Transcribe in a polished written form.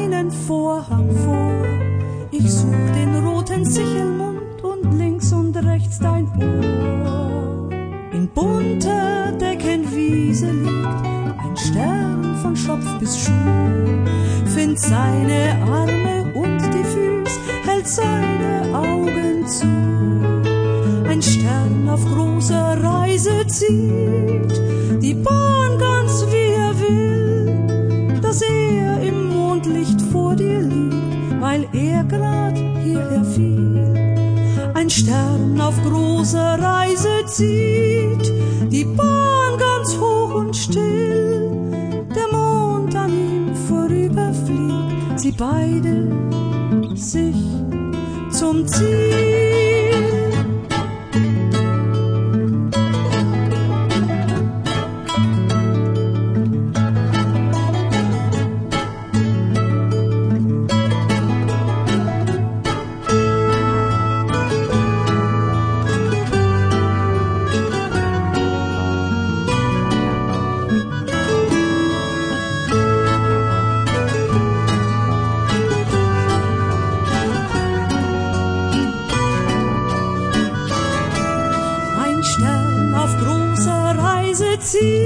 einen Vorhang vor. Ich such den roten Sichelmund und links und rechts dein Ohr. In bunter Deckenwiese liegt ein Stern von Schopf bis Schuh. Find seine Arme und die Füße, hält seine Augen zu. Ein Stern auf großer Reise zieht die Bahn ganz wie er will, dass er im Mondlicht vor dir liegt, weil er grad hierher fiel. Ein Stern auf großer Reise zieht die Bahn ganz hoch und still, der Mond an ihm vorüberfliegt, sie beide sich zum Ziel. See